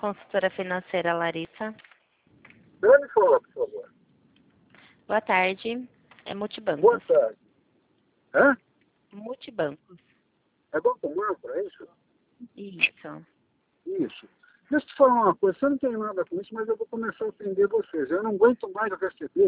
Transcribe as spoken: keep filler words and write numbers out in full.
Consultora financeira Larissa. Dani fala, por favor. Boa tarde. É Multibancos. Boa tarde. Hã? Multibancos. É Banco Macro, é isso? Isso. Isso. Deixa eu te falar uma coisa, você não tem nada com isso, mas eu vou começar a atender vocês. Eu não aguento mais receber